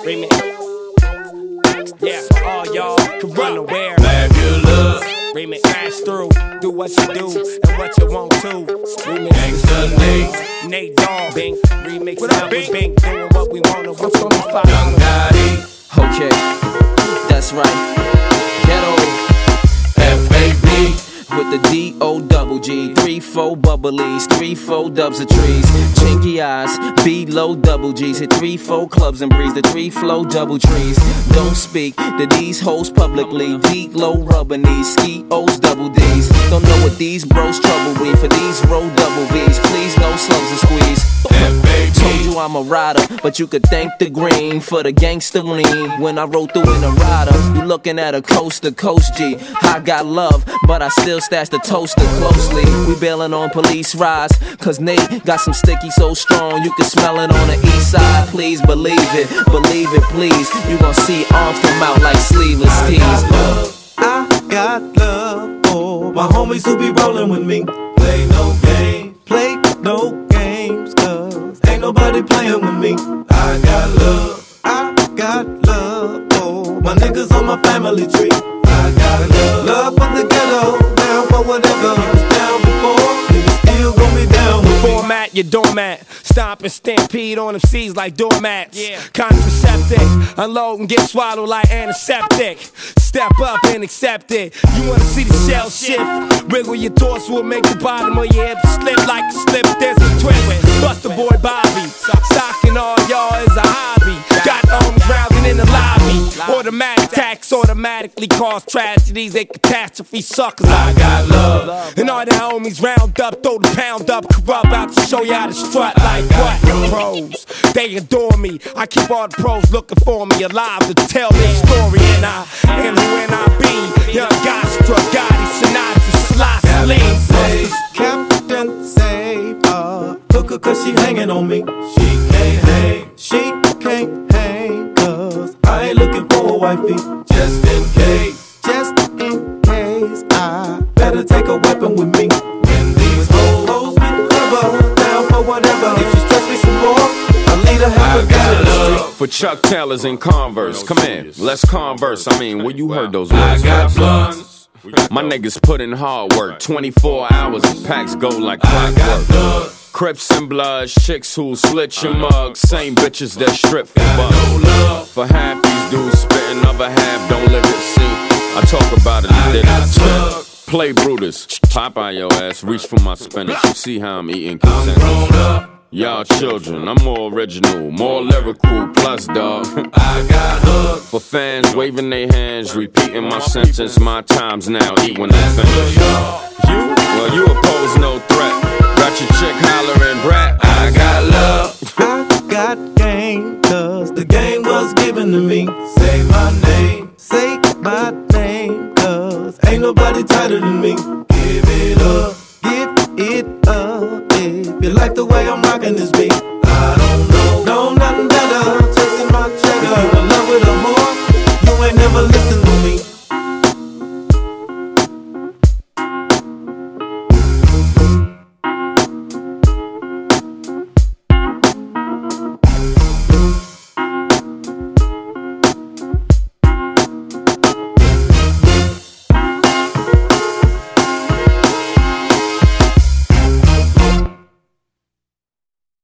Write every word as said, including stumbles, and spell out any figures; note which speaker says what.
Speaker 1: Remix. Yeah, all y'all can run aware.
Speaker 2: Fabulous.
Speaker 1: Remix. Pass through, do what you do and what you want to. Remix.
Speaker 2: Gangsta Nate.
Speaker 1: Nate Dogg. Bink. Remix. What up, Bink? Bink. Doing what we want to. What's on the fire?
Speaker 2: Young Gotti.
Speaker 3: Okay, that's right. Ghetto
Speaker 2: F A B.
Speaker 3: with the D O double G. Three, four bubblies, three, four dubs of trees. Chinky eyes, B low double G's. Hit three, four clubs and breeze. The three flow double trees. Don't speak to these hoes publicly. D low rubber knees, ski O's double D's. Don't know what these bros trouble me. For these roll double V's, please no slugs and squeeze. Told you I'm a rider, but you could thank the green for the gangster lean. When I roll through in a rider, you looking at a coast to coast G. I got love, but I still stash the toaster closely. We bailing on police rides, cause Nate got some sticky so strong you can smell it on the east side. Please believe it, believe it please. You gon' see arms come out like sleeveless tees.
Speaker 4: I got love for my homies who be rolling with me. Play no game, play no games, cause ain't nobody playing with me. I got love, I got love for my niggas on my family tree. I got love, love for the ghetto, down for whatever. Was down before, niggas still gon' be down with me.
Speaker 1: Format your doormat, stomp and stampede on them C's like doormats. Yeah. Contraceptive, unload and get swallowed like antiseptic. Step up and accept it. You wanna see the shell shift? Wiggle your torso will make the bottom of your hips slip like a slip disc twin. Bust the boy Bobby, stocking all y'all is a hobby. Got arms rounding in the lobby. Automatic tax automatically cause tragedies and catastrophe suckers.
Speaker 2: I got love.
Speaker 1: And all the homies round up, throw the pound up, corrupt out to show you how to strut like what? Pros, they adore me. I keep all the pros looking for me alive to tell their story. And I am who N I be. Young Gostra, Gotti, Sinatra, Sly, Slim.
Speaker 4: Captain Save her, took her cause she hanging on me. She can't hang, she can't hang, cause I ain't looking for a wifey. Just in case, just in case, I better take a weapon with me. When these hoes get clever, down for whatever. If she stress me some more, I'll lead her half a gun.
Speaker 5: For Chuck Taylors and Converse, come in, let's converse. I mean, when you heard those words,
Speaker 2: I got blunts.
Speaker 5: my niggas put in hard work. twenty-four hours, packs go like clockwork. Crips and Bloods, chicks who slit your mug. Same bitches that strip for bucks. For half these dudes spitting, other half don't live it. See, I talk about it, you did it. Play Brutus, pop out your ass, reach for my spinach. You see how I'm eating consent. Y'all children, I'm more original, more lyrical, plus dog.
Speaker 2: I got hooked.
Speaker 5: For fans waving their hands, repeating my sentence, my time's now, eat when I finish. You? Well, you oppose no threat. Got your chick hollering brat.
Speaker 2: I got love.
Speaker 4: I got game, cause the game was given to me. Say my name, say my name, cause ain't nobody tighter than me. Give it up, give it up, if you like the way I'm rocking this beat.